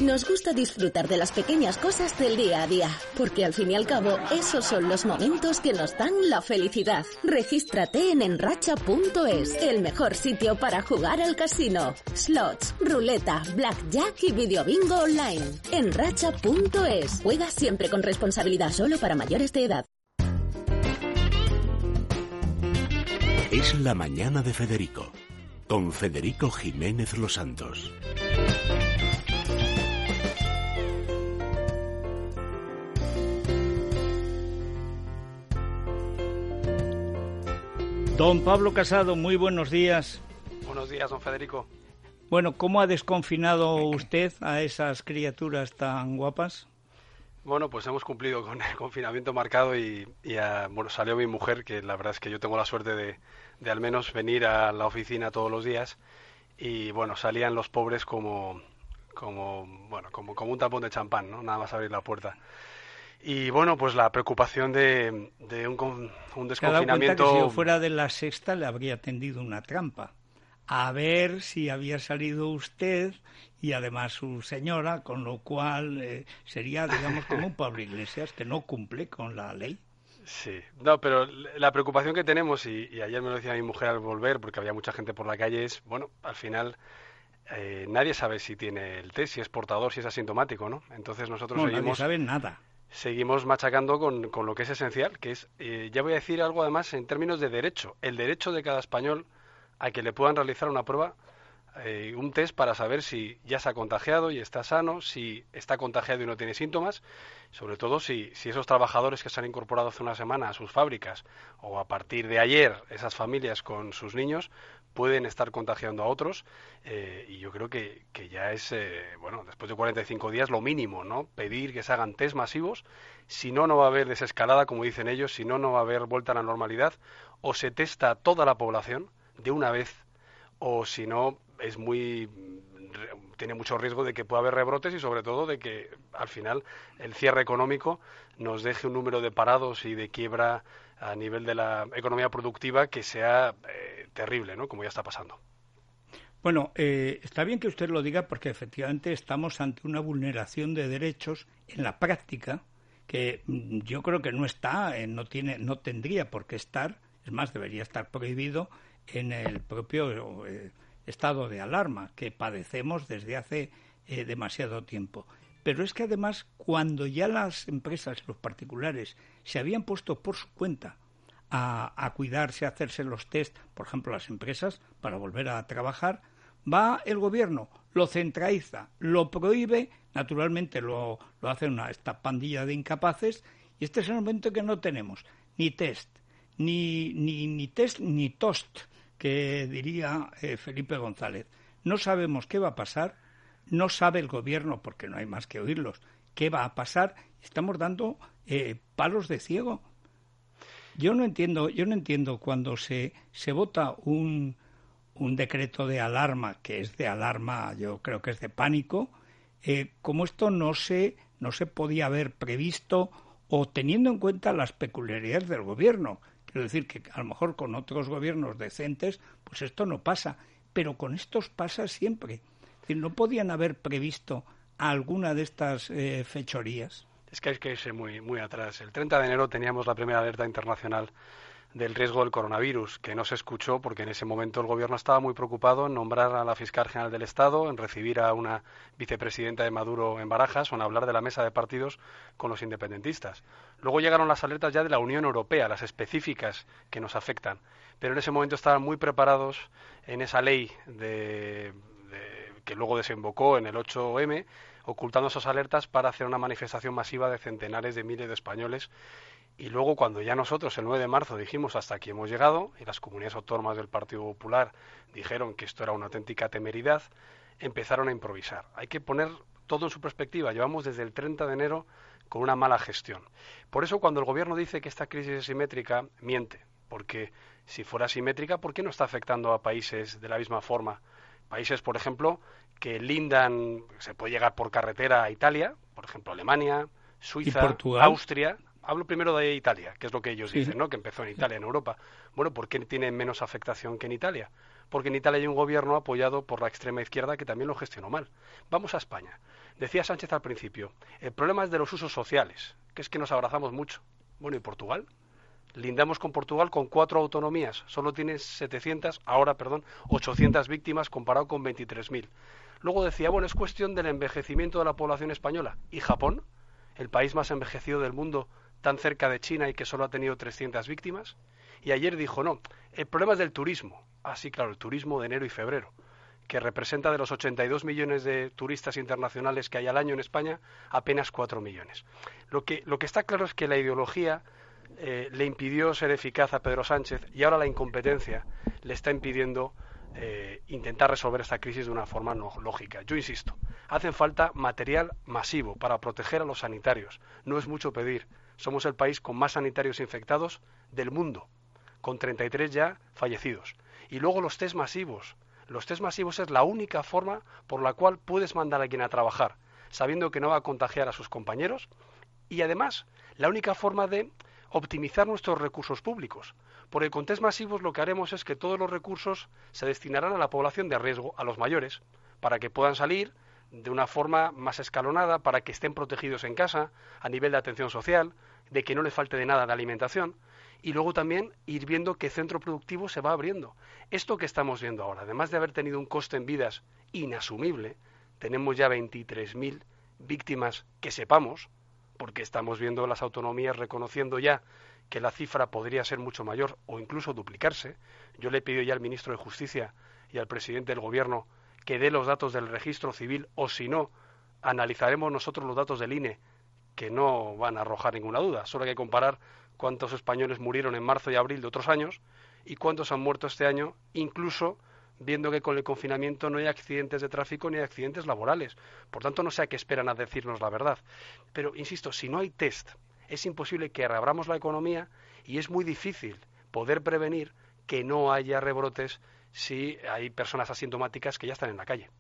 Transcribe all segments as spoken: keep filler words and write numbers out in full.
Nos gusta disfrutar de las pequeñas cosas del día a día, porque al fin y al cabo, esos son los momentos que nos dan la felicidad. Regístrate en enracha punto es, el mejor sitio para jugar al casino. Slots, ruleta, blackjack y videobingo online. enracha punto es. Juega siempre con responsabilidad, solo para mayores de edad. Es la mañana de Federico, con Federico Jiménez Los Santos. Don Pablo Casado, muy buenos días. Buenos días, don Federico. Bueno, ¿cómo ha desconfinado usted a esas criaturas tan guapas? Bueno, pues hemos cumplido con el confinamiento marcado y, y a, bueno, salió mi mujer, que la verdad es que yo tengo la suerte de, de al menos venir a la oficina todos los días, y bueno, salían los pobres como, como, bueno, como, como un tapón de champán, ¿no? Nada más abrir la puerta. Y bueno, pues la preocupación de, de un, un desconfinamiento... ¿Se ha dado cuenta que si yo fuera de la sexta le habría tendido una trampa? A ver si había salido usted y además su señora, con lo cual eh, sería, digamos, como un Pablo Iglesias que no cumple con la ley. Sí, no, pero la preocupación que tenemos, y, y ayer me lo decía mi mujer al volver, porque había mucha gente por la calle, es, bueno, al final... Eh, nadie sabe si tiene el test, si es portador, si es asintomático, ¿no? Entonces nosotros no, seguimos... nadie sabe nada. Seguimos machacando con, con lo que es esencial, que es, eh, ya voy a decir algo además en términos de derecho, el derecho de cada español a que le puedan realizar una prueba, eh, un test para saber si ya se ha contagiado y está sano, si está contagiado y no tiene síntomas, sobre todo si, si esos trabajadores que se han incorporado hace una semana a sus fábricas o a partir de ayer esas familias con sus niños pueden estar contagiando a otros, eh, y yo creo que, que ya es, eh, bueno, después de cuarenta y cinco días lo mínimo, ¿no? Pedir que se hagan test masivos, si no, no va a haber desescalada, como dicen ellos, si no, no va a haber vuelta a la normalidad, o se testa a toda la población de una vez, o si no, es muy... tiene mucho riesgo de que pueda haber rebrotes y sobre todo de que al final el cierre económico nos deje un número de parados y de quiebra a nivel de la economía productiva que sea eh, terrible, ¿no? Como ya está pasando. Bueno, eh, está bien que usted lo diga porque efectivamente estamos ante una vulneración de derechos en la práctica que yo creo que no está, eh, no tiene, no tendría por qué estar, es más, debería estar prohibido en el propio eh, estado de alarma que padecemos desde hace eh, demasiado tiempo. Pero es que además, cuando ya las empresas, los particulares, se habían puesto por su cuenta a, a cuidarse, a hacerse los test, por ejemplo, las empresas, para volver a trabajar, va el gobierno, lo centraliza, lo prohíbe, naturalmente lo, lo hace una, esta pandilla de incapaces, y este es el momento que no tenemos ni test, ni, ni, ni test, ni tost, que diría eh, Felipe González. No sabemos qué va a pasar. No sabe el gobierno, porque no hay más que oírlos, qué va a pasar. Estamos dando eh, palos de ciego. Yo no entiendo, yo no entiendo cuando se, se vota un, un decreto de alarma, que es de alarma, yo creo que es de pánico, eh, como esto no se, no se podía haber previsto o teniendo en cuenta las peculiaridades del gobierno. Quiero decir que a lo mejor con otros gobiernos decentes, pues esto no pasa, pero con estos pasa siempre. Es decir, ¿no podían haber previsto alguna de estas eh, fechorías? Es que hay que irse muy, muy atrás. El treinta de enero teníamos la primera alerta internacional del riesgo del coronavirus, que no se escuchó porque en ese momento el gobierno estaba muy preocupado en nombrar a la fiscal general del Estado, en recibir a una vicepresidenta de Maduro en Barajas o en hablar de la mesa de partidos con los independentistas. Luego llegaron las alertas ya de la Unión Europea, las específicas que nos afectan, pero en ese momento estaban muy preparados en esa ley de, de, que luego desembocó en el ocho eme, ocultando esas alertas para hacer una manifestación masiva de centenares de miles de españoles. Y luego cuando ya nosotros el nueve de marzo dijimos hasta aquí hemos llegado y las comunidades autónomas del Partido Popular dijeron que esto era una auténtica temeridad, empezaron a improvisar. Hay que poner todo en su perspectiva. Llevamos desde el treinta de enero con una mala gestión. Por eso cuando el gobierno dice que esta crisis es simétrica, miente. Porque si fuera simétrica, ¿por qué no está afectando a países de la misma forma? Países, por ejemplo, que lindan, se puede llegar por carretera a Italia, por ejemplo Alemania, Suiza, Austria. Hablo primero de Italia, que es lo que ellos sí. dicen, ¿no? Que empezó en Italia, en Europa. Bueno, ¿por qué tiene menos afectación que en Italia? Porque en Italia hay un gobierno apoyado por la extrema izquierda que también lo gestionó mal. Vamos a España. Decía Sánchez al principio, el problema es de los usos sociales, que es que nos abrazamos mucho. Bueno, ¿y Portugal? Lindamos con Portugal con cuatro autonomías, solo tiene setecientas, ahora, perdón, ochocientas víctimas comparado con veintitrés mil. Luego decía, bueno, es cuestión del envejecimiento de la población española. ¿Y Japón? El país más envejecido del mundo, tan cerca de China y que solo ha tenido trescientas víctimas. Y ayer dijo, no, el problema es del turismo. Ah, sí, claro, el turismo de enero y febrero, que representa de los ochenta y dos millones de turistas internacionales que hay al año en España, apenas cuatro millones. Lo que, lo que está claro es que la ideología eh, le impidió ser eficaz a Pedro Sánchez y ahora la incompetencia le está impidiendo eh, intentar resolver esta crisis de una forma no lógica. Yo insisto, hace falta material masivo para proteger a los sanitarios. No es mucho pedir. Somos el país con más sanitarios infectados del mundo, con treinta y tres ya fallecidos. Y luego los test masivos. Los test masivos es la única forma por la cual puedes mandar a alguien a trabajar, sabiendo que no va a contagiar a sus compañeros, y además la única forma de optimizar nuestros recursos públicos. Porque con test masivos lo que haremos es que todos los recursos se destinarán a la población de riesgo, a los mayores, para que puedan salir de una forma más escalonada, para que estén protegidos en casa, a nivel de atención social, de que no les falte de nada de alimentación, y luego también ir viendo qué centro productivo se va abriendo. Esto que estamos viendo ahora, además de haber tenido un coste en vidas inasumible, tenemos ya veintitrés mil víctimas que sepamos, porque estamos viendo las autonomías reconociendo ya que la cifra podría ser mucho mayor o incluso duplicarse. Yo le he pedido ya al ministro de Justicia y al presidente del Gobierno que dé los datos del registro civil, o si no, analizaremos nosotros los datos del I N E, que no van a arrojar ninguna duda. Solo hay que comparar cuántos españoles murieron en marzo y abril de otros años y cuántos han muerto este año, incluso viendo que con el confinamiento no hay accidentes de tráfico ni hay accidentes laborales. Por tanto, no sé a qué esperan a decirnos la verdad. Pero, insisto, si no hay test, es imposible que reabramos la economía y es muy difícil poder prevenir que no haya rebrotes si hay personas asintomáticas que ya están en la calle.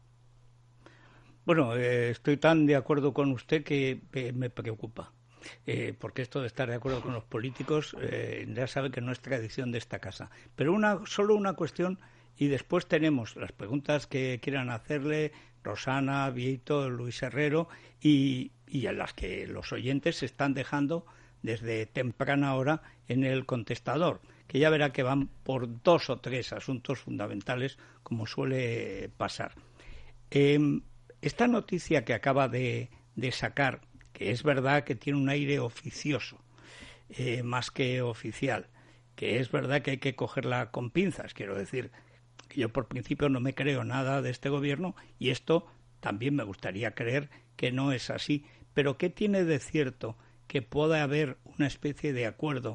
Bueno, eh, estoy tan de acuerdo con usted que eh, me preocupa. Eh, porque esto de estar de acuerdo con los políticos eh, ya sabe que no es tradición de esta casa. Pero una solo una cuestión, y después tenemos las preguntas que quieran hacerle Rosana, Vieito, Luis Herrero, y, y a las que los oyentes se están dejando desde temprana hora en el contestador, que ya verá que van por dos o tres asuntos fundamentales, como suele pasar. Eh, esta noticia que acaba de, de sacar, que es verdad que tiene un aire oficioso, eh, más que oficial, que es verdad que hay que cogerla con pinzas. Quiero decir que yo por principio no me creo nada de este gobierno, y esto también me gustaría creer que no es así. Pero ¿qué tiene de cierto que pueda haber una especie de acuerdo?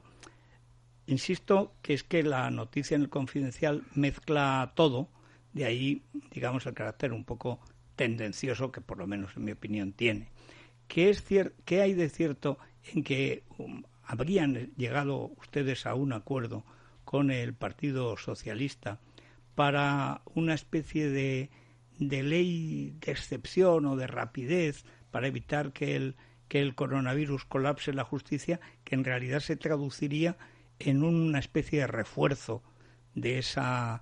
Insisto que es que la noticia en el Confidencial mezcla todo, de ahí, digamos, el carácter un poco tendencioso que por lo menos en mi opinión tiene. ¿Qué, es cier- ¿Qué hay de cierto en que um, habrían llegado ustedes a un acuerdo con el Partido Socialista para una especie de, de ley de excepción o de rapidez para evitar que el, que el coronavirus colapse la justicia, que en realidad se traduciría en una especie de refuerzo de esa,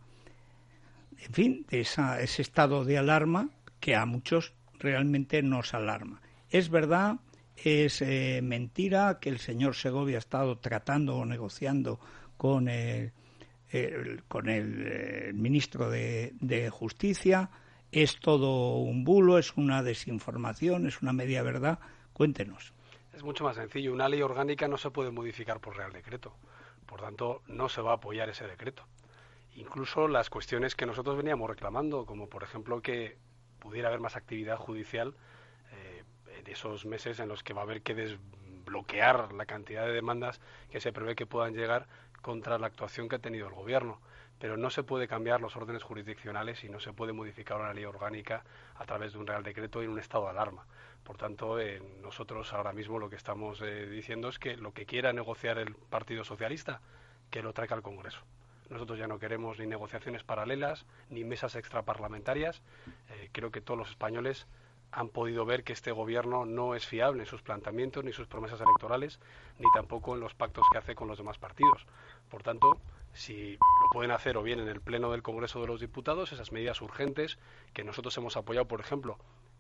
en fin, de esa, ese estado de alarma que a muchos realmente nos alarma? Es verdad, es eh, mentira que el señor Segovia ha estado tratando o negociando con el, el, con el, el ministro de, de Justicia. Es todo un bulo, es una desinformación, es una media verdad. Cuéntenos. Es mucho más sencillo. Una ley orgánica no se puede modificar por Real Decreto. Por tanto, no se va a apoyar ese decreto. Incluso las cuestiones que nosotros veníamos reclamando, como por ejemplo que pudiera haber más actividad judicial eh, de esos meses en los que va a haber que desbloquear la cantidad de demandas que se prevé que puedan llegar contra la actuación que ha tenido el Gobierno. Pero no se puede cambiar los órdenes jurisdiccionales y no se puede modificar una ley orgánica a través de un Real Decreto en un estado de alarma. Por tanto, eh, nosotros ahora mismo lo que estamos eh, diciendo es que lo que quiera negociar el Partido Socialista, que lo traiga al Congreso. Nosotros ya no queremos ni negociaciones paralelas, ni mesas extraparlamentarias. Eh, creo que todos los españoles han podido ver que este Gobierno no es fiable en sus planteamientos, ni sus promesas electorales, ni tampoco en los pactos que hace con los demás partidos. Por tanto, si lo pueden hacer o bien en el Pleno del Congreso de los Diputados, esas medidas urgentes que nosotros hemos apoyado, por ejemplo,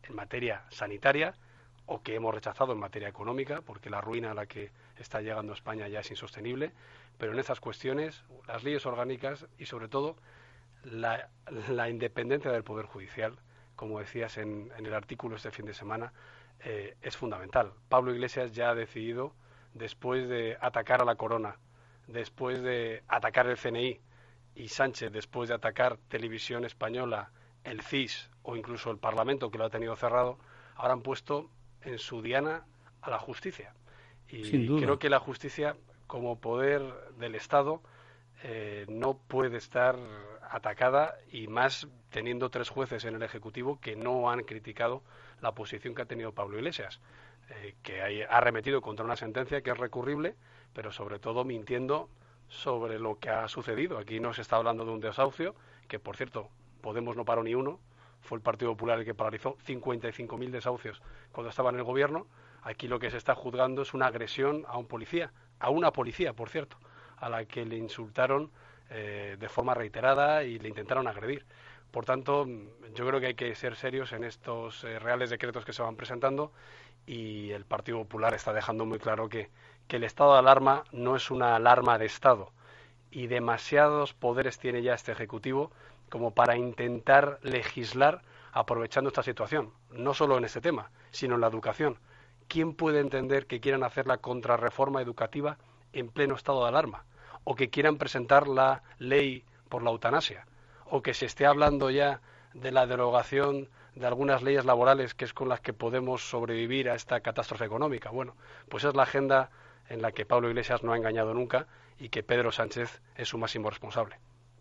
en materia sanitaria o que hemos rechazado en materia económica, porque la ruina a la que está llegando España ya es insostenible, pero en esas cuestiones, las leyes orgánicas y sobre todo la, la independencia del Poder Judicial, como decías en, en el artículo este fin de semana, eh, es fundamental. Pablo Iglesias ya ha decidido, después de atacar a la Corona, después de atacar el C N I, y Sánchez después de atacar Televisión Española, el C I S o incluso el Parlamento, que lo ha tenido cerrado, ahora han puesto en su diana a la justicia. Y creo que la justicia, como poder del Estado, eh, no puede estar atacada, y más teniendo tres jueces en el Ejecutivo que no han criticado la posición que ha tenido Pablo Iglesias, eh, que hay, ha arremetido contra una sentencia que es recurrible, pero sobre todo mintiendo sobre lo que ha sucedido. Aquí no se está hablando de un desahucio, que por cierto, Podemos no paró ni uno, fue el Partido Popular el que paralizó cincuenta y cinco mil desahucios cuando estaba en el gobierno. Aquí lo que se está juzgando es una agresión a un policía, a una policía, por cierto, a la que le insultaron eh, de forma reiterada y le intentaron agredir. Por tanto, yo creo que hay que ser serios en estos eh, reales decretos que se van presentando, y el Partido Popular está dejando muy claro que, que el estado de alarma no es una alarma de Estado, y demasiados poderes tiene ya este Ejecutivo como para intentar legislar aprovechando esta situación, no solo en este tema, sino en la educación. ¿Quién puede entender que quieran hacer la contrarreforma educativa en pleno estado de alarma? O que quieran presentar la ley por la eutanasia, o que se esté hablando ya de la derogación de algunas leyes laborales, que es con las que podemos sobrevivir a esta catástrofe económica. Bueno, pues es la agenda en la que Pablo Iglesias no ha engañado nunca y que Pedro Sánchez es su máximo responsable.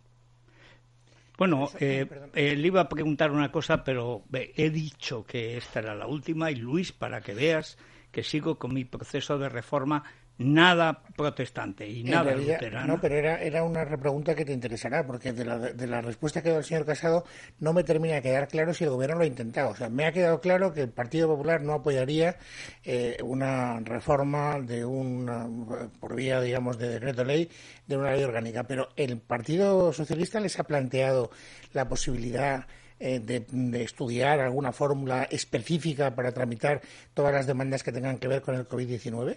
Bueno, eh, eh, le iba a preguntar una cosa, pero eh, he dicho que esta era la última, y Luis, para que veas que sigo con mi proceso de reforma nada protestante y nada realidad, luterano. No, pero era, era una repregunta que te interesará, porque de la, de la respuesta que ha dado el señor Casado no me termina de quedar claro si el gobierno lo ha intentado. O sea, me ha quedado claro que el Partido Popular no apoyaría eh, una reforma de una, por vía, digamos, de decreto ley, de una ley orgánica, pero el Partido Socialista les ha planteado la posibilidad eh, de, de estudiar alguna fórmula específica para tramitar todas las demandas que tengan que ver con el covid diecinueve.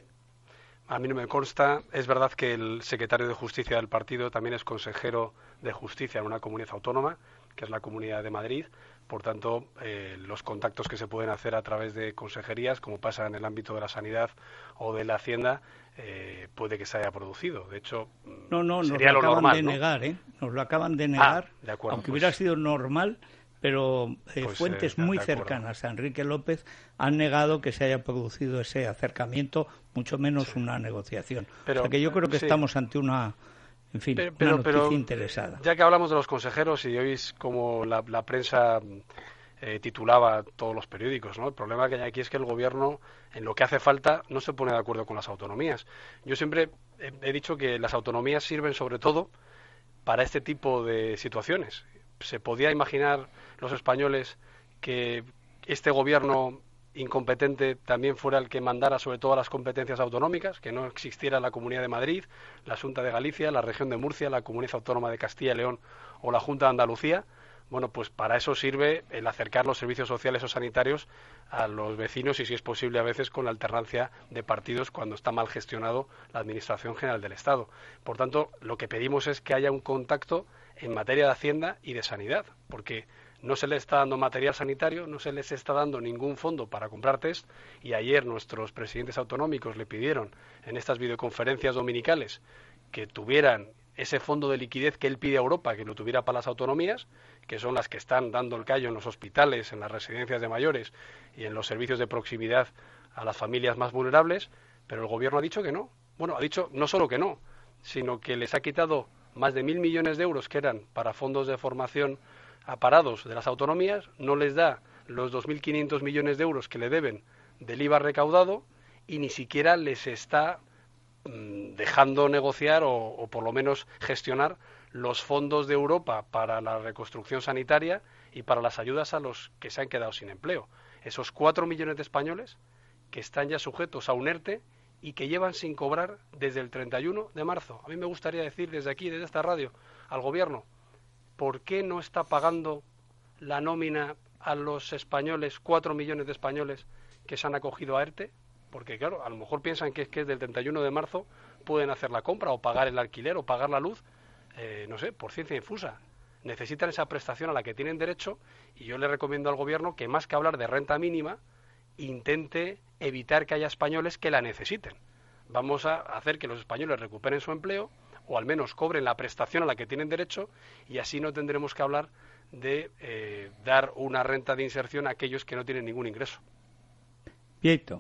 A mí no me consta. Es verdad que el secretario de Justicia del partido también es consejero de Justicia en una comunidad autónoma, que es la Comunidad de Madrid. Por tanto, eh, los contactos que se pueden hacer a través de consejerías, como pasa en el ámbito de la sanidad o de la Hacienda, eh, puede que se haya producido. De hecho, no, no, sería nos lo, lo acaban normal, de ¿no? negar, ¿eh? Nos lo acaban de negar, ah, de acuerdo, aunque pues, hubiera sido normal. Pero eh, pues, fuentes eh, muy cercanas a Enrique López han negado que se haya producido ese acercamiento, mucho menos sí. una negociación. Pero, o sea que yo creo que sí. estamos ante una, en fin, pero, pero, una noticia pero, interesada. Ya que hablamos de los consejeros y oís como la, la prensa eh, titulaba todos los periódicos, ¿no? El problema que hay aquí es que el gobierno, en lo que hace falta, no se pone de acuerdo con las autonomías. Yo siempre he, he dicho que las autonomías sirven sobre todo para este tipo de situaciones. Se podía imaginar los españoles que este gobierno incompetente también fuera el que mandara sobre todas las competencias autonómicas, que no existiera la Comunidad de Madrid, la Xunta de Galicia, la Región de Murcia, la Comunidad Autónoma de Castilla y León o la Junta de Andalucía. Bueno, pues para eso sirve el acercar los servicios sociales o sanitarios a los vecinos, y si es posible a veces con la alternancia de partidos cuando está mal gestionado la Administración General del Estado. Por tanto, lo que pedimos es que haya un contacto en materia de Hacienda y de Sanidad, porque no se les está dando material sanitario, no se les está dando ningún fondo para comprar test, y ayer nuestros presidentes autonómicos le pidieron en estas videoconferencias dominicales que tuvieran ese fondo de liquidez que él pide a Europa, que lo tuviera para las autonomías, que son las que están dando el callo en los hospitales, en las residencias de mayores y en los servicios de proximidad a las familias más vulnerables, pero el gobierno ha dicho que no. Bueno, ha dicho no solo que no, sino que les ha quitado más de mil millones de euros que eran para fondos de formación a parados de las autonomías, no les da los dos mil quinientos millones de euros que le deben del I V A recaudado, y ni siquiera les está dejando negociar o, o por lo menos gestionar los fondos de Europa para la reconstrucción sanitaria y para las ayudas a los que se han quedado sin empleo. Esos cuatro millones de españoles que están ya sujetos a un ERTE y que llevan sin cobrar desde el treinta y uno de marzo. A mí me gustaría decir desde aquí, desde esta radio, al gobierno, ¿por qué no está pagando la nómina a los españoles, cuatro millones de españoles que se han acogido a ERTE? Porque claro, a lo mejor piensan que es que del treinta y uno de marzo pueden hacer la compra o pagar el alquiler o pagar la luz, eh, no sé, por ciencia infusa. Necesitan esa prestación a la que tienen derecho y yo le recomiendo al gobierno que más que hablar de renta mínima, intente evitar que haya españoles que la necesiten. Vamos a hacer que los españoles recuperen su empleo o al menos cobren la prestación a la que tienen derecho y así no tendremos que hablar de eh, dar una renta de inserción a aquellos que no tienen ningún ingreso. Pieto.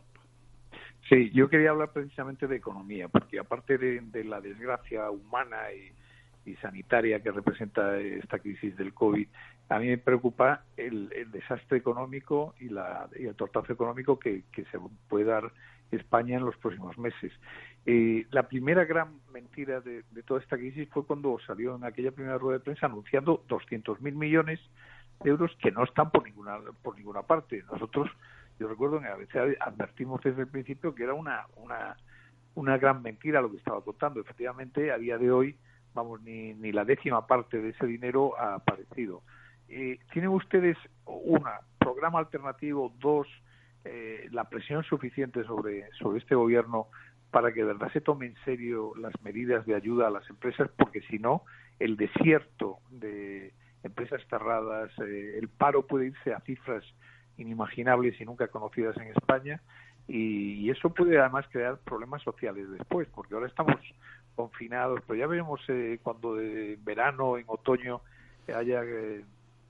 Sí, yo quería hablar precisamente de economía, porque aparte de, de la desgracia humana y, y sanitaria que representa esta crisis del COVID, a mí me preocupa el, el desastre económico y, la, y el tortazo económico que, que se puede dar España en los próximos meses. Eh, la primera gran mentira de, de toda esta crisis fue cuando salió en aquella primera rueda de prensa anunciando doscientos mil millones de euros que no están por ninguna por ninguna parte. Nosotros, yo recuerdo que a veces advertimos desde el principio que era una una una gran mentira lo que estaba contando. Efectivamente, a día de hoy, vamos, ni, ni la décima parte de ese dinero ha aparecido. Eh, ¿Tienen ustedes, una, programa alternativo, dos, eh, la presión suficiente sobre, sobre este gobierno para que de verdad se tome en serio las medidas de ayuda a las empresas? Porque si no, el desierto de empresas cerradas, eh, el paro puede irse a cifras inimaginables y nunca conocidas en España, y, y eso puede además crear problemas sociales después, porque ahora estamos confinados, pero ya veremos eh, cuando de verano, en otoño, haya eh,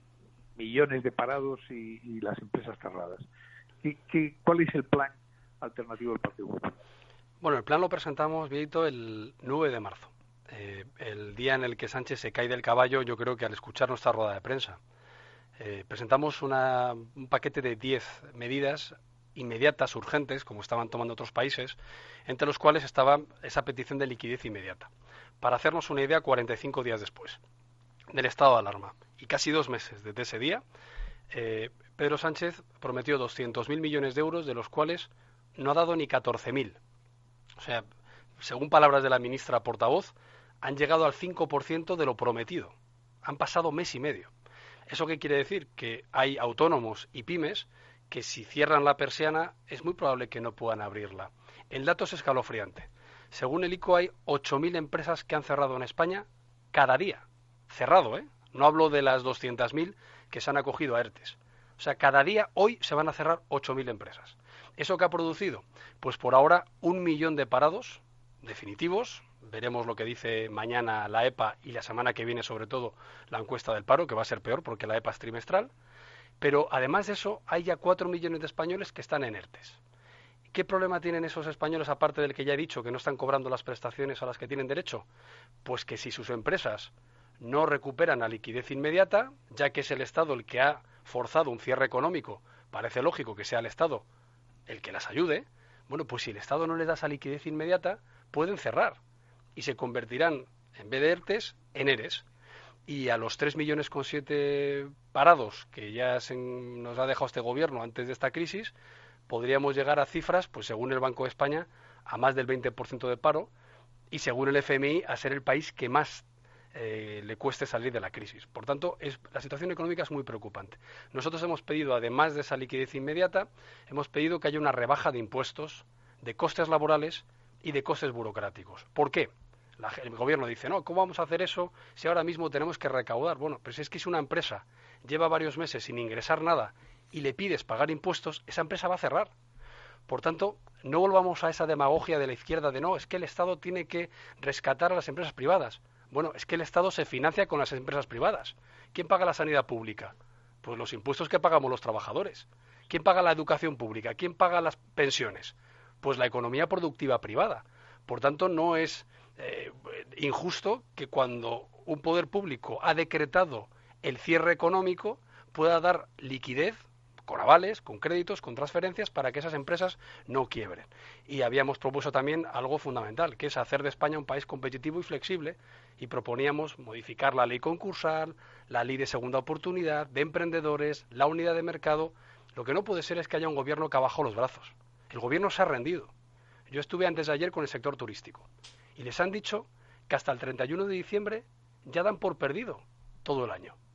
millones de parados y, y las empresas cerradas. ¿Qué, qué, ¿Cuál es el plan alternativo del Partido Popular? Bueno, el plan lo presentamos, Vito, el nueve de marzo, eh, el día en el que Sánchez se cae del caballo, yo creo que al escuchar nuestra rueda de prensa. Eh, presentamos una, un paquete de diez medidas inmediatas, urgentes, como estaban tomando otros países, entre los cuales estaba esa petición de liquidez inmediata. Para hacernos una idea, cuarenta y cinco días después del estado de alarma y casi dos meses desde ese día, eh, Pedro Sánchez prometió doscientos mil millones de euros, de los cuales no ha dado ni catorce mil. O sea, según palabras de la ministra portavoz, han llegado al cinco por ciento de lo prometido. Han pasado mes y medio. ¿Eso qué quiere decir? Que hay autónomos y pymes que si cierran la persiana es muy probable que no puedan abrirla. El dato es escalofriante. Según el I C O hay ocho mil empresas que han cerrado en España cada día. Cerrado, ¿eh? No hablo de las doscientas mil que se han acogido a ERTES. O sea, cada día, hoy, se van a cerrar ocho mil empresas. ¿Eso qué ha producido? Pues por ahora un millón de parados definitivos. Veremos lo que dice mañana la EPA y la semana que viene, sobre todo, la encuesta del paro, que va a ser peor porque la EPA es trimestral. Pero además de eso, hay ya cuatro millones de españoles que están en ERTES. ¿Qué problema tienen esos españoles, aparte del que ya he dicho, que no están cobrando las prestaciones a las que tienen derecho? Pues que si sus empresas no recuperan la liquidez inmediata, ya que es el Estado el que ha forzado un cierre económico, parece lógico que sea el Estado el que las ayude, bueno, pues si el Estado no les da esa liquidez inmediata, pueden cerrar y se convertirán, en vez de ERTES, en ERES. Y a los tres millones con siete parados que ya se nos ha dejado este gobierno antes de esta crisis, podríamos llegar a cifras, pues según el Banco de España, a más del veinte por ciento de paro, y según el F M I, a ser el país que más eh, le cueste salir de la crisis. Por tanto, es, la situación económica es muy preocupante. Nosotros hemos pedido, además de esa liquidez inmediata, hemos pedido que haya una rebaja de impuestos, de costes laborales y de costes burocráticos. ¿Por qué? La, el gobierno dice, no, ¿cómo vamos a hacer eso si ahora mismo tenemos que recaudar? Bueno, pero si es que si una empresa lleva varios meses sin ingresar nada y le pides pagar impuestos, esa empresa va a cerrar. Por tanto, no volvamos a esa demagogia de la izquierda de no, es que el Estado tiene que rescatar a las empresas privadas. Bueno, es que el Estado se financia con las empresas privadas. ¿Quién paga la sanidad pública? Pues los impuestos que pagamos los trabajadores. ¿Quién paga la educación pública? ¿Quién paga las pensiones? Pues la economía productiva privada. Por tanto, no es eh, injusto que cuando un poder público ha decretado el cierre económico pueda dar liquidez con avales, con créditos, con transferencias para que esas empresas no quiebren. Y habíamos propuesto también algo fundamental, que es hacer de España un país competitivo y flexible, y proponíamos modificar la ley concursal, la ley de segunda oportunidad, de emprendedores, la unidad de mercado. Lo que no puede ser es que haya un gobierno que ha bajado los brazos. El gobierno se ha rendido. Yo estuve antes de ayer con el sector turístico y les han dicho que hasta el treinta y uno de diciembre ya dan por perdido todo el año.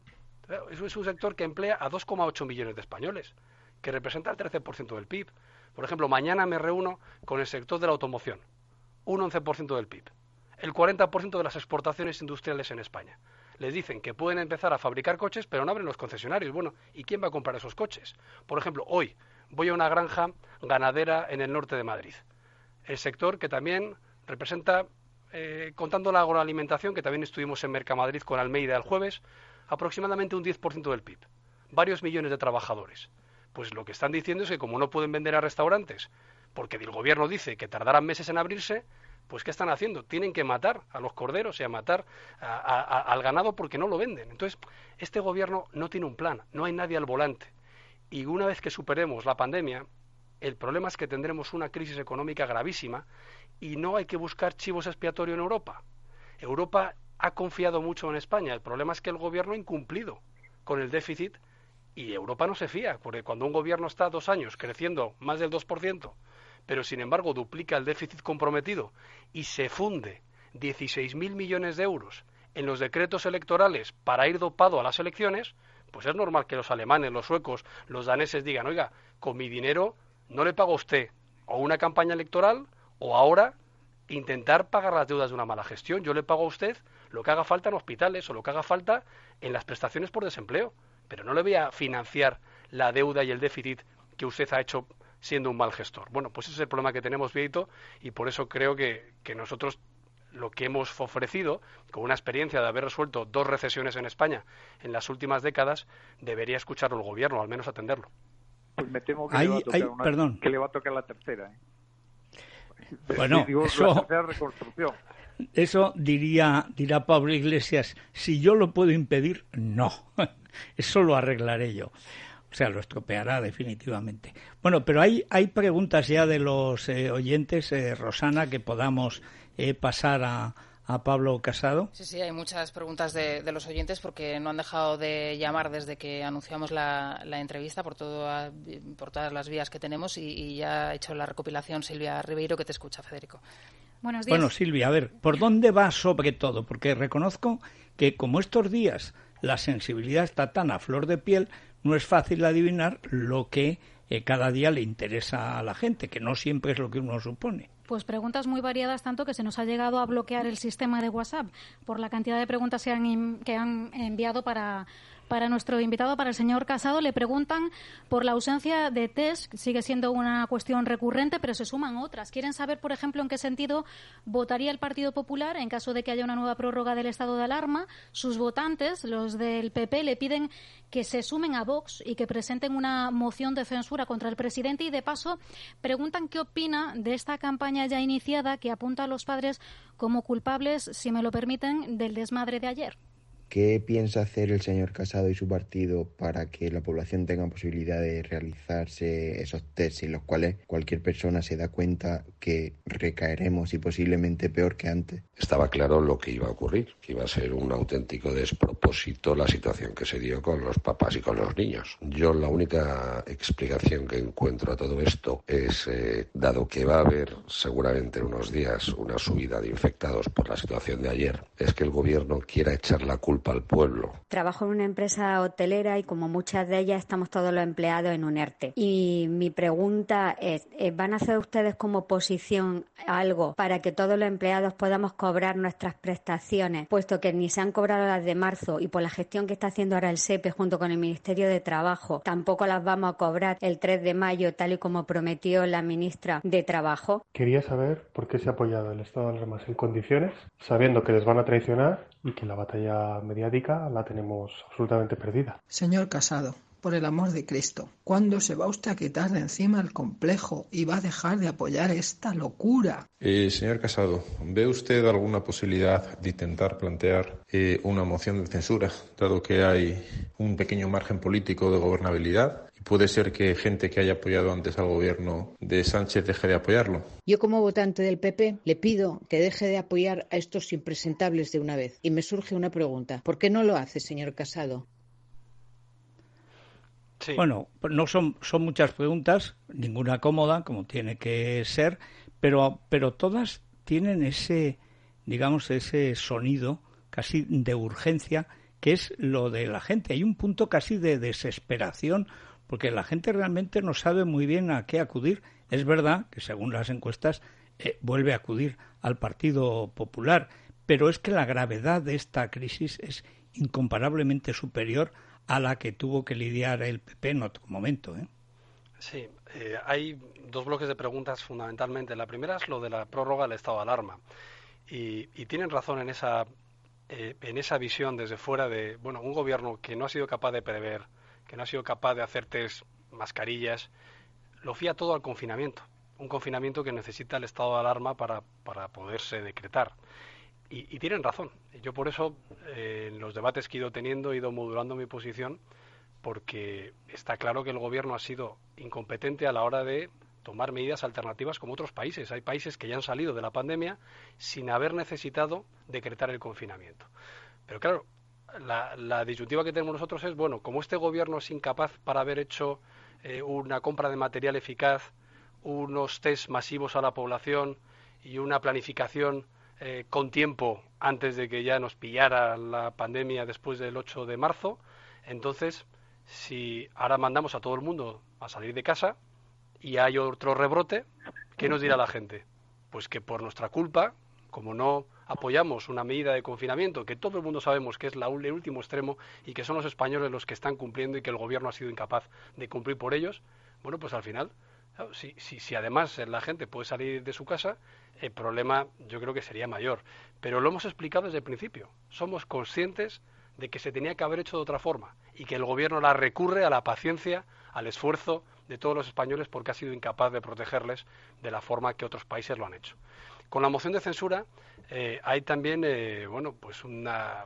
Eso es un sector que emplea a dos coma ocho millones de españoles, que representa el trece por ciento del P I B. Por ejemplo, mañana me reúno con el sector de la automoción, un once por ciento del P I B. El cuarenta por ciento de las exportaciones industriales en España. Les dicen que pueden empezar a fabricar coches, pero no abren los concesionarios. Bueno, ¿y quién va a comprar esos coches? Por ejemplo, hoy voy a una granja ganadera en el norte de Madrid. El sector que también representa, eh, contando la agroalimentación, que también estuvimos en Mercamadrid con Almeida el jueves, aproximadamente un diez por ciento del P I B. Varios millones de trabajadores. Pues lo que están diciendo es que como no pueden vender a restaurantes, porque el gobierno dice que tardarán meses en abrirse, pues ¿qué están haciendo? Tienen que matar a los corderos y a matar a, a, a, al ganado porque no lo venden. Entonces, este gobierno no tiene un plan, no hay nadie al volante. Y una vez que superemos la pandemia, el problema es que tendremos una crisis económica gravísima y no hay que buscar chivos expiatorios en Europa. Europa ha confiado mucho en España. El problema es que el gobierno ha incumplido con el déficit y Europa no se fía, porque cuando un gobierno está dos años creciendo más del dos por ciento, pero sin embargo duplica el déficit comprometido y se funde dieciséis mil millones de euros en los decretos electorales para ir dopado a las elecciones, pues es normal que los alemanes, los suecos, los daneses digan, oiga, con mi dinero no le pago a usted o una campaña electoral o ahora intentar pagar las deudas de una mala gestión. Yo le pago a usted lo que haga falta en hospitales o lo que haga falta en las prestaciones por desempleo, pero no le voy a financiar la deuda y el déficit que usted ha hecho siendo un mal gestor. Bueno, pues ese es el problema que tenemos, Vieito, y por eso creo que, que nosotros lo que hemos ofrecido, con una experiencia de haber resuelto dos recesiones en España en las últimas décadas, debería escucharlo el gobierno, al menos atenderlo. Pues me temo que, hay, le, va a tocar hay, una, perdón. que le va a tocar la tercera. ¿eh? Bueno, digo, eso, la tercera reconstrucción. Eso diría, dirá Pablo Iglesias, si yo lo puedo impedir, no. Eso lo arreglaré yo. O sea, lo estropeará definitivamente. Bueno, pero hay, hay preguntas ya de los eh, oyentes, eh, Rosana, que podamos eh, pasar a, a Pablo Casado. Sí, sí, hay muchas preguntas de, de los oyentes porque no han dejado de llamar desde que anunciamos la, la entrevista por, todo, por todas las vías que tenemos y, y ya ha hecho la recopilación Silvia Ribeiro, que te escucha, Federico. Buenos días. Bueno, Silvia, a ver, ¿por dónde va sobre todo? Porque reconozco que como estos días la sensibilidad está tan a flor de piel, no es fácil adivinar lo que eh, cada día le interesa a la gente, que no siempre es lo que uno supone. Pues preguntas muy variadas, tanto que se nos ha llegado a bloquear el sistema de WhatsApp por la cantidad de preguntas que han, que han enviado para... Para nuestro invitado, para el señor Casado, le preguntan por la ausencia de test, sigue siendo una cuestión recurrente, pero se suman otras. Quieren saber, por ejemplo, en qué sentido votaría el Partido Popular en caso de que haya una nueva prórroga del estado de alarma. Sus votantes, los del P P, le piden que se sumen a Vox y que presenten una moción de censura contra el presidente y, de paso, preguntan qué opina de esta campaña ya iniciada que apunta a los padres como culpables, si me lo permiten, del desmadre de ayer. ¿Qué piensa hacer el señor Casado y su partido para que la población tenga posibilidad de realizarse esos tests en los cuales cualquier persona se da cuenta que recaeremos y posiblemente peor que antes? Estaba claro lo que iba a ocurrir, que iba a ser un auténtico despropósito la situación que se dio con los papás y con los niños. Yo la única explicación que encuentro a todo esto es, eh, dado que va a haber seguramente en unos días una subida de infectados por la situación de ayer, es que el gobierno quiera echar la culpa al pueblo. Trabajo en una empresa hotelera y como muchas de ellas estamos todos los empleados en un ERTE. Y mi pregunta es, ¿van a hacer ustedes como oposición algo para que todos los empleados podamos cobrar nuestras prestaciones, puesto que ni se han cobrado las de marzo y por la gestión que está haciendo ahora el SEPE junto con el Ministerio de Trabajo, tampoco las vamos a cobrar el tres de mayo tal y como prometió la ministra de Trabajo? Quería saber por qué se ha apoyado el estado de alarma en condiciones, sabiendo que les van a traicionar y que la batalla mediática la tenemos absolutamente perdida. Señor Casado, por el amor de Cristo, ¿cuándo se va usted a quitar de encima el complejo y va a dejar de apoyar esta locura? Eh, señor Casado, ¿ve usted alguna posibilidad de intentar plantear eh, una moción de censura, dado que hay un pequeño margen político de gobernabilidad? ¿Puede ser que gente que haya apoyado antes al gobierno de Sánchez deje de apoyarlo? Yo, como votante del P P, le pido que deje de apoyar a estos impresentables de una vez. Y me surge una pregunta. ¿Por qué no lo hace, señor Casado? Sí. Bueno, no son, son muchas preguntas, ninguna cómoda, como tiene que ser, pero, pero todas tienen ese, digamos, ese sonido casi de urgencia que es lo de la gente. Hay un punto casi de desesperación, porque la gente realmente no sabe muy bien a qué acudir. Es verdad que según las encuestas eh, vuelve a acudir al Partido Popular, pero es que la gravedad de esta crisis es incomparablemente superior a la que tuvo que lidiar el P P en otro momento, ¿eh? Sí, eh, hay dos bloques de preguntas fundamentalmente. La primera es lo de la prórroga del estado de alarma. Y, y tienen razón en esa, eh, en esa visión desde fuera de, bueno, un gobierno que no ha sido capaz de prever, que no ha sido capaz de hacer test, mascarillas, lo fía todo al confinamiento. Un confinamiento que necesita el estado de alarma para, para poderse decretar. Y, y tienen razón. Yo por eso, eh, en los debates que he ido teniendo, he ido modulando mi posición, porque está claro que el gobierno ha sido incompetente a la hora de tomar medidas alternativas como otros países. Hay países que ya han salido de la pandemia sin haber necesitado decretar el confinamiento. Pero claro, la, la disyuntiva que tenemos nosotros es, bueno, como este gobierno es incapaz para haber hecho eh, una compra de material eficaz, unos test masivos a la población y una planificación eh, con tiempo antes de que ya nos pillara la pandemia después del ocho de marzo, entonces, si ahora mandamos a todo el mundo a salir de casa y hay otro rebrote, ¿qué nos dirá la gente? Pues que por nuestra culpa, como no apoyamos una medida de confinamiento que todo el mundo sabemos que es la, el último extremo y que son los españoles los que están cumpliendo y que el gobierno ha sido incapaz de cumplir por ellos, bueno, pues al final, claro, si, si, si además la gente puede salir de su casa, el problema yo creo que sería mayor. Pero lo hemos explicado desde el principio. Somos conscientes de que se tenía que haber hecho de otra forma y que el gobierno la recurre a la paciencia, al esfuerzo de todos los españoles porque ha sido incapaz de protegerles de la forma que otros países lo han hecho. Con la moción de censura eh, hay también eh, bueno, pues una,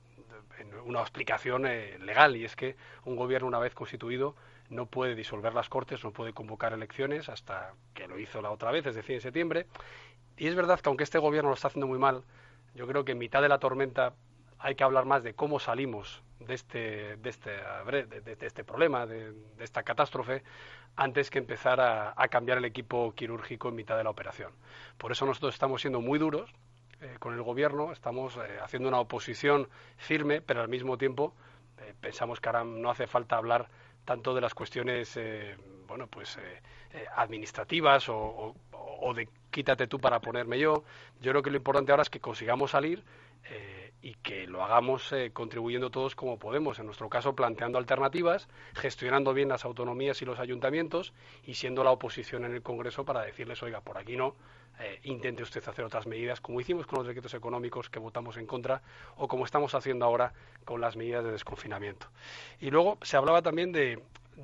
una explicación eh, legal, y es que un gobierno una vez constituido no puede disolver las Cortes, no puede convocar elecciones hasta que lo hizo la otra vez, es decir, en septiembre. Y es verdad que aunque este gobierno lo está haciendo muy mal, yo creo que en mitad de la tormenta hay que hablar más de cómo salimos de este, de este, de, de este problema, de, de esta catástrofe, antes que empezar a, a cambiar el equipo quirúrgico en mitad de la operación. Por eso nosotros estamos siendo muy duros eh, con el gobierno, estamos eh, haciendo una oposición firme, pero al mismo tiempo eh, pensamos que ahora no hace falta hablar tanto de las cuestiones eh, bueno, pues eh, eh, administrativas o, o, o de quítate tú para ponerme yo. Yo creo que lo importante ahora es que consigamos salir eh, y que lo hagamos eh, contribuyendo todos como podemos, en nuestro caso planteando alternativas, gestionando bien las autonomías y los ayuntamientos y siendo la oposición en el Congreso para decirles, oiga, por aquí no, eh, intente usted hacer otras medidas, como hicimos con los decretos económicos que votamos en contra o como estamos haciendo ahora con las medidas de desconfinamiento. Y luego se hablaba también de,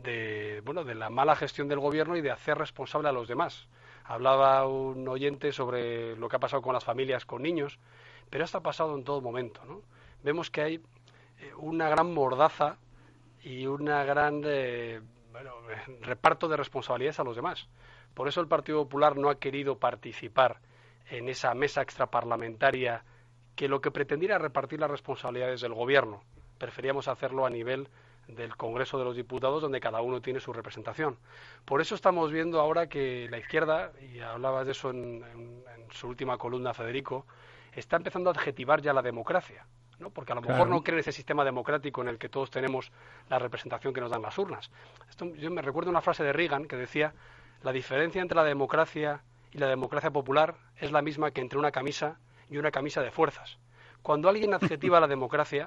de, bueno, de la mala gestión del gobierno y de hacer responsable a los demás. Hablaba un oyente sobre lo que ha pasado con las familias con niños, pero esto ha pasado en todo momento, ¿no? Vemos que hay eh, una gran mordaza y una gran eh, bueno, reparto de responsabilidades a los demás. Por eso el Partido Popular no ha querido participar en esa mesa extraparlamentaria que lo que pretendiera repartir las responsabilidades del gobierno. Preferíamos hacerlo a nivel del Congreso de los Diputados, donde cada uno tiene su representación. Por eso estamos viendo ahora que la izquierda, y hablabas de eso en, en, en su última columna, Federico, está empezando a adjetivar ya la democracia, ¿no? Porque a lo mejor claro. no cree en ese sistema democrático en el que todos tenemos la representación que nos dan las urnas. Esto, yo me recuerdo una frase de Reagan que decía: la diferencia entre la democracia y la democracia popular es la misma que entre una camisa y una camisa de fuerzas. Cuando alguien adjetiva la democracia,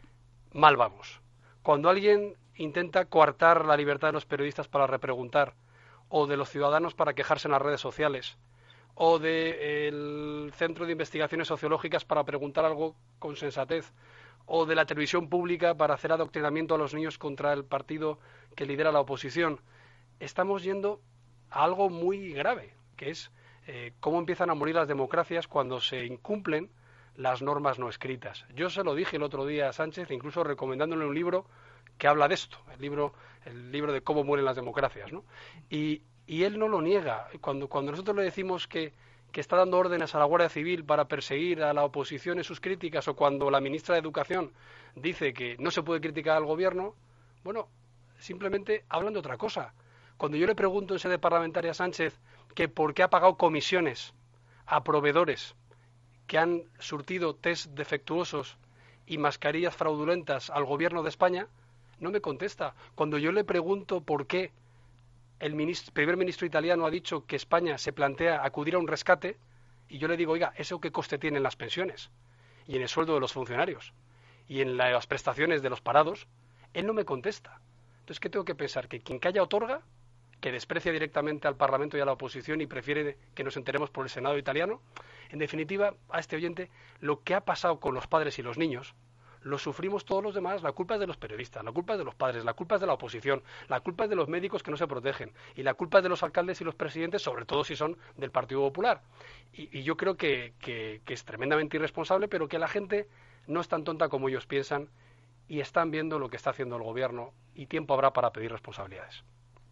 mal vamos. Cuando alguien intenta coartar la libertad de los periodistas para repreguntar, o de los ciudadanos para quejarse en las redes sociales, o del Centro de Investigaciones Sociológicas para preguntar algo con sensatez, o de la televisión pública para hacer adoctrinamiento a los niños contra el partido que lidera la oposición, estamos yendo a algo muy grave, que es eh, cómo empiezan a morir las democracias cuando se incumplen las normas no escritas. Yo se lo dije el otro día a Sánchez, incluso recomendándole un libro que habla de esto, el libro, el libro de cómo mueren las democracias, ¿no? Y, y él no lo niega. Cuando, cuando nosotros le decimos que, que está dando órdenes a la Guardia Civil para perseguir a la oposición en sus críticas, o cuando la ministra de Educación dice que no se puede criticar al gobierno, bueno, simplemente hablan de otra cosa. Cuando yo le pregunto en sede parlamentaria a Sánchez que por qué ha pagado comisiones a proveedores que han surtido test defectuosos y mascarillas fraudulentas al gobierno de España, no me contesta. Cuando yo le pregunto por qué el ministro, primer ministro italiano ha dicho que España se plantea acudir a un rescate, y yo le digo, oiga, ¿eso qué coste tiene en las pensiones? Y en el sueldo de los funcionarios, y en las prestaciones de los parados, él no me contesta. Entonces, ¿qué tengo que pensar? ¿Que quien calla otorga? ¿Que desprecia directamente al Parlamento y a la oposición y prefiere que nos enteremos por el Senado italiano? En definitiva, a este oyente, lo que ha pasado con los padres y los niños, lo sufrimos todos los demás. La culpa es de los periodistas, la culpa es de los padres, la culpa es de la oposición, la culpa es de los médicos que no se protegen y la culpa es de los alcaldes y los presidentes, sobre todo si son del Partido Popular. Y, y yo creo que, que, que es tremendamente irresponsable, pero que la gente no es tan tonta como ellos piensan y están viendo lo que está haciendo el gobierno y tiempo habrá para pedir responsabilidades.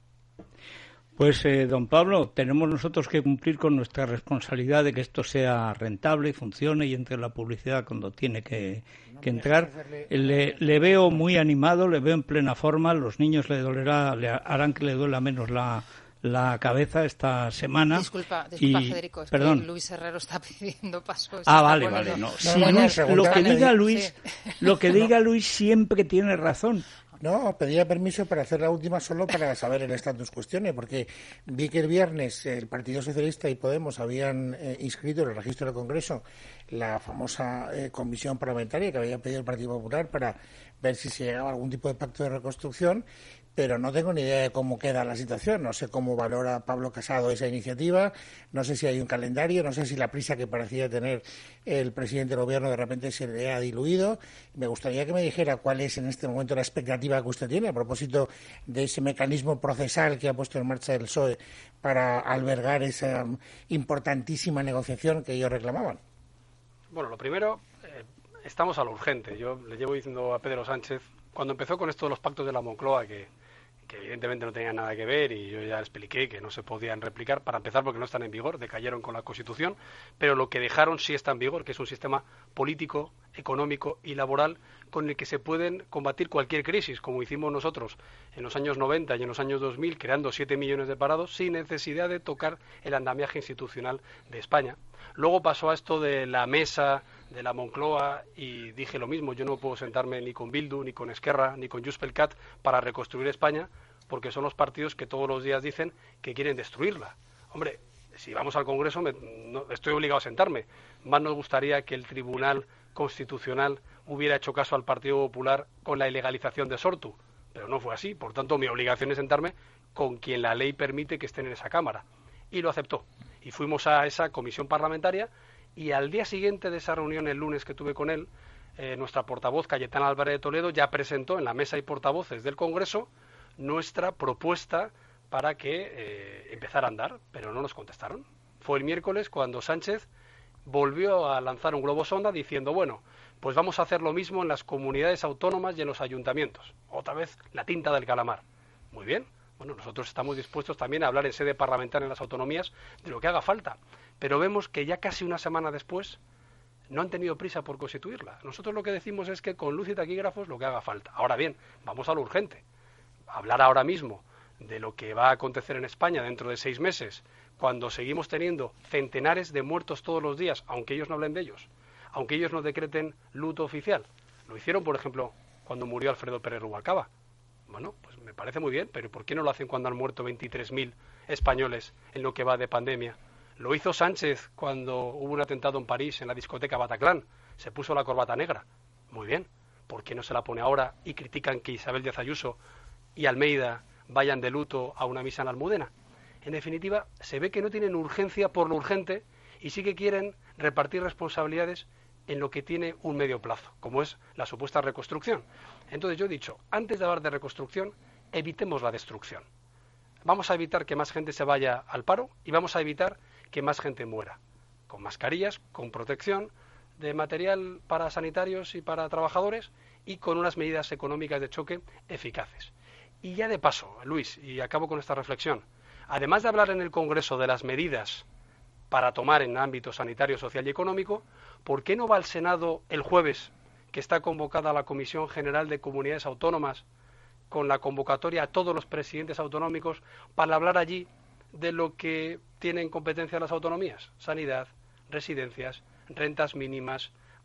Pues, eh, don Pablo, tenemos nosotros que cumplir con nuestra responsabilidad de que esto sea rentable y funcione y entre la publicidad cuando tiene que, que entrar. Le, le veo muy animado, le veo en plena forma. Los niños le dolerá, le harán que le duela menos la, la cabeza esta semana. Disculpa, disculpa y, Federico, es perdón. que Luis Herrero está pidiendo paso. Ah, vale, vale. No. Si no, Luis, lo que diga Luis, sí. lo que diga Luis siempre tiene razón. No, pedía permiso para hacer la última solo para saber el estatus cuestione, porque vi que el viernes el Partido Socialista y Podemos habían eh, inscrito en el registro del Congreso la famosa eh, comisión parlamentaria que había pedido el Partido Popular para ver si se llegaba a algún tipo de pacto de reconstrucción, pero no tengo ni idea de cómo queda la situación. No sé cómo valora Pablo Casado esa iniciativa, no sé si hay un calendario, no sé si la prisa que parecía tener el presidente del Gobierno de repente se le ha diluido. Me gustaría que me dijera cuál es en este momento la expectativa que usted tiene a propósito de ese mecanismo procesal que ha puesto en marcha el P S O E para albergar esa importantísima negociación que ellos reclamaban. Bueno, lo primero, eh, estamos a lo urgente. Yo le llevo diciendo a Pedro Sánchez, cuando empezó con esto de los pactos de la Moncloa, que, que evidentemente no tenían nada que ver, y yo ya expliqué que no se podían replicar, para empezar porque no están en vigor, decayeron con la Constitución, pero lo que dejaron sí está en vigor, que es un sistema político, económico y laboral con el que se pueden combatir cualquier crisis, como hicimos nosotros en los años noventa y en los años dos mil, creando siete millones de parados sin necesidad de tocar el andamiaje institucional de España. Luego pasó a esto de la mesa de la Moncloa y dije lo mismo, yo no puedo sentarme ni con Bildu, ni con Esquerra, ni con Junts pel Cat para reconstruir España, porque son los partidos que todos los días dicen que quieren destruirla. Hombre, si vamos al Congreso me, no, estoy obligado a sentarme. Más nos gustaría que el Tribunal Constitucional hubiera hecho caso al Partido Popular con la ilegalización de Sortu, pero no fue así. Por tanto, mi obligación es sentarme con quien la ley permite que estén en esa Cámara. Y lo aceptó. Y fuimos a esa comisión parlamentaria y al día siguiente de esa reunión, el lunes que tuve con él, eh, nuestra portavoz Cayetana Álvarez de Toledo ya presentó en la mesa y portavoces del Congreso nuestra propuesta para que eh, empezara a andar, pero no nos contestaron. Fue el miércoles cuando Sánchez volvió a lanzar un globo sonda diciendo, bueno, pues vamos a hacer lo mismo en las comunidades autónomas y en los ayuntamientos. Otra vez la tinta del calamar. Muy bien. Bueno, nosotros estamos dispuestos también a hablar en sede parlamentaria en las autonomías de lo que haga falta, pero vemos que ya casi una semana después no han tenido prisa por constituirla. Nosotros lo que decimos es que con luz y taquígrafos lo que haga falta. Ahora bien, vamos a lo urgente. Hablar ahora mismo de lo que va a acontecer en España dentro de seis meses, cuando seguimos teniendo centenares de muertos todos los días, aunque ellos no hablen de ellos, aunque ellos no decreten luto oficial. Lo hicieron, por ejemplo, cuando murió Alfredo Pérez Rubalcaba. Bueno, pues me parece muy bien, pero ¿por qué no lo hacen cuando han muerto veintitrés mil españoles en lo que va de pandemia? Lo hizo Sánchez cuando hubo un atentado en París, en la discoteca Bataclan. Se puso la corbata negra. Muy bien. ¿Por qué no se la pone ahora y critican que Isabel Díaz Ayuso y Almeida vayan de luto a una misa en la Almudena? En definitiva, se ve que no tienen urgencia por lo urgente y sí que quieren repartir responsabilidades en lo que tiene un medio plazo, como es la supuesta reconstrucción. Entonces yo he dicho, antes de hablar de reconstrucción, evitemos la destrucción. Vamos a evitar que más gente se vaya al paro y vamos a evitar que más gente muera, con mascarillas, con protección de material para sanitarios y para trabajadores y con unas medidas económicas de choque eficaces. Y ya de paso, Luis, y acabo con esta reflexión, además de hablar en el Congreso de las medidas para tomar en ámbito sanitario, social y económico, ¿por qué no va al Senado el jueves, que está convocada la Comisión General de Comunidades Autónomas, con la convocatoria a todos los presidentes autonómicos, para hablar allí de lo que tienen competencia las autonomías? Sanidad, residencias, rentas mínimas,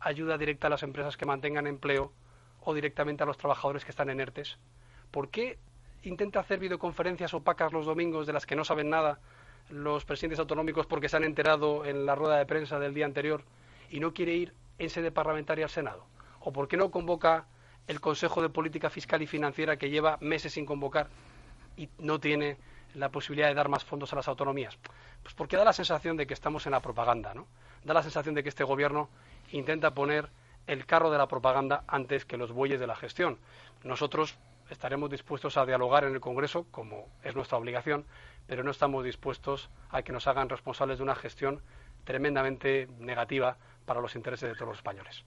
ayuda directa a las empresas que mantengan empleo o directamente a los trabajadores que están en ERTES? ¿Por qué intenta hacer videoconferencias opacas los domingos de las que no saben nada los presidentes autonómicos porque se han enterado en la rueda de prensa del día anterior y no quiere ir en sede parlamentaria al Senado? ¿O por qué no convoca el Consejo de Política Fiscal y Financiera, que lleva meses sin convocar y no tiene la posibilidad de dar más fondos a las autonomías? Pues porque da la sensación de que estamos en la propaganda, ¿no? Da la sensación de que este gobierno intenta poner el carro de la propaganda antes que los bueyes de la gestión. Nosotros estaremos dispuestos a dialogar en el Congreso, como es nuestra obligación, pero no estamos dispuestos a que nos hagan responsables de una gestión tremendamente negativa para los intereses de todos los españoles.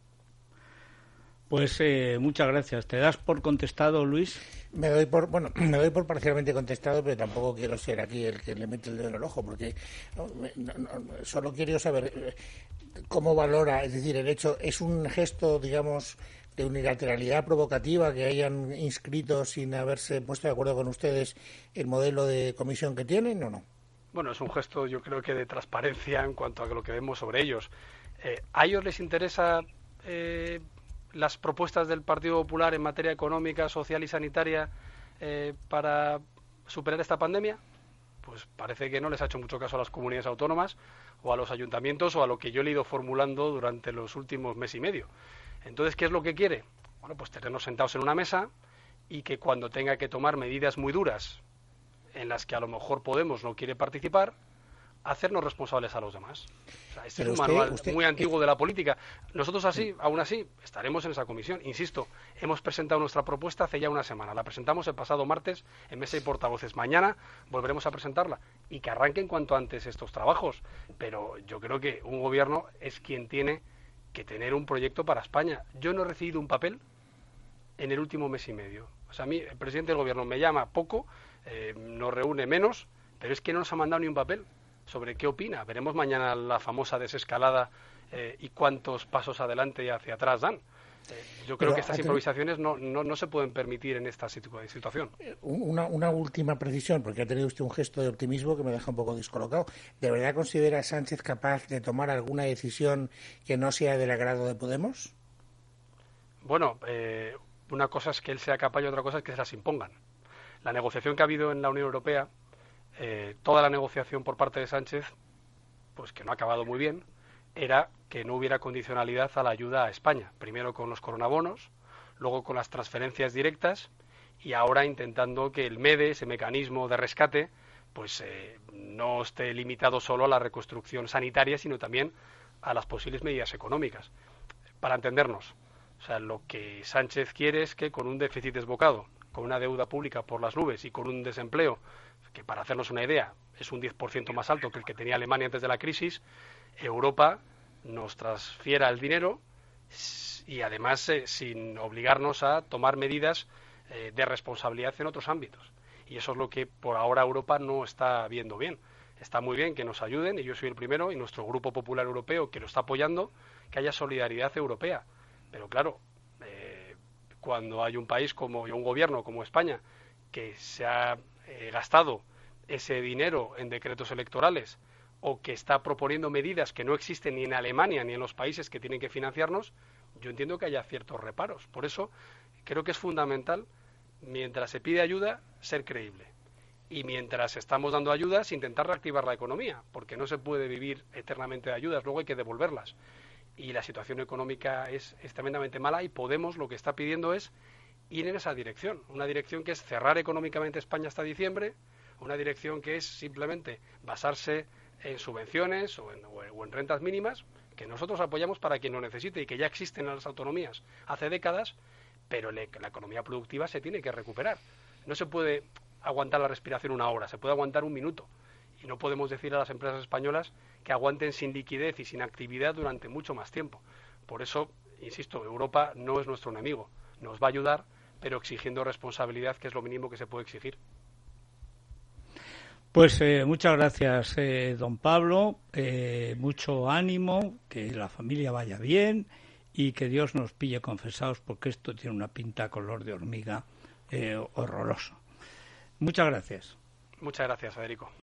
Pues eh, muchas gracias. ¿Te das por contestado, Luis? Me doy por, bueno, me doy por parcialmente contestado, pero tampoco quiero ser aquí el que le mete el dedo en el ojo, porque no, no, no, solo quiero saber cómo valora, es decir, el hecho, ¿es un gesto, digamos, de unilateralidad provocativa que hayan inscrito sin haberse puesto de acuerdo con ustedes el modelo de comisión que tienen o no? Bueno, es un gesto, yo creo que de transparencia en cuanto a lo que vemos sobre ellos. Eh, ¿A ellos les interesa eh, las propuestas del Partido Popular en materia económica, social y sanitaria eh, para superar esta pandemia? Pues parece que no les ha hecho mucho caso a las comunidades autónomas o a los ayuntamientos o a lo que yo le he ido formulando durante los últimos mes y medio. Entonces, ¿qué es lo que quiere? Bueno, pues tenernos sentados en una mesa y que cuando tenga que tomar medidas muy duras en las que a lo mejor Podemos no quiere participar, hacernos responsables a los demás. O sea, este Pero es un usted, manual usted, muy antiguo de la política. Nosotros así, aún así, estaremos en esa comisión. Insisto, hemos presentado nuestra propuesta hace ya una semana. La presentamos el pasado martes en Mesa y Portavoces. Mañana volveremos a presentarla y que arranquen cuanto antes estos trabajos. Pero yo creo que un gobierno es quien tiene que tener un proyecto para España. Yo no he recibido un papel en el último mes y medio. O sea, a mí el presidente del gobierno me llama poco, eh, nos reúne menos, pero es que no nos ha mandado ni un papel sobre qué opina. Veremos mañana la famosa desescalada eh, y cuántos pasos adelante y hacia atrás dan. Eh, yo creo Pero, que estas improvisaciones no, no, no se pueden permitir en esta situ- situación. Una, una última precisión, porque ha tenido usted un gesto de optimismo que me deja un poco descolocado. ¿De verdad considera a Sánchez capaz de tomar alguna decisión que no sea del agrado de Podemos? Bueno, eh, una cosa es que él sea capaz y otra cosa es que se las impongan. La negociación que ha habido en la Unión Europea, eh, toda la negociación por parte de Sánchez, pues que no ha acabado muy bien, era que no hubiera condicionalidad a la ayuda a España. Primero con los coronabonos, luego con las transferencias directas y ahora intentando que el MEDE, ese mecanismo de rescate, pues eh, no esté limitado solo a la reconstrucción sanitaria, sino también a las posibles medidas económicas. Para entendernos, o sea, lo que Sánchez quiere es que con un déficit desbocado, con una deuda pública por las nubes y con un desempleo que, para hacernos una idea, es un diez por ciento más alto que el que tenía Alemania antes de la crisis, Europa nos transfiera el dinero y además eh, sin obligarnos a tomar medidas eh, de responsabilidad en otros ámbitos. Y eso es lo que por ahora Europa no está viendo bien. Está muy bien que nos ayuden, y yo soy el primero, y nuestro Grupo Popular Europeo, que lo está apoyando, que haya solidaridad europea. Pero claro, eh, cuando hay un país como y un gobierno como España que se ha eh, gastado ese dinero en decretos electorales o que está proponiendo medidas que no existen ni en Alemania ni en los países que tienen que financiarnos, yo entiendo que haya ciertos reparos. Por eso creo que es fundamental, mientras se pide ayuda, ser creíble. Y mientras estamos dando ayudas, intentar reactivar la economía, porque no se puede vivir eternamente de ayudas, luego hay que devolverlas. Y la situación económica es, es tremendamente mala y Podemos lo que está pidiendo es ir en esa dirección, una dirección que es cerrar económicamente España hasta diciembre, una dirección que es simplemente basarse en subvenciones o en, o en rentas mínimas, que nosotros apoyamos para quien lo necesite y que ya existen en las autonomías hace décadas, pero le, la economía productiva se tiene que recuperar. No se puede aguantar la respiración una hora, se puede aguantar un minuto. Y no podemos decir a las empresas españolas que aguanten sin liquidez y sin actividad durante mucho más tiempo. Por eso, insisto, Europa no es nuestro enemigo. Nos va a ayudar, pero exigiendo responsabilidad, que es lo mínimo que se puede exigir. Pues eh, muchas gracias, eh, don Pablo. Eh, mucho ánimo, que la familia vaya bien y que Dios nos pille confesados, porque esto tiene una pinta color de hormiga eh, horroroso. Muchas gracias. Muchas gracias, Federico.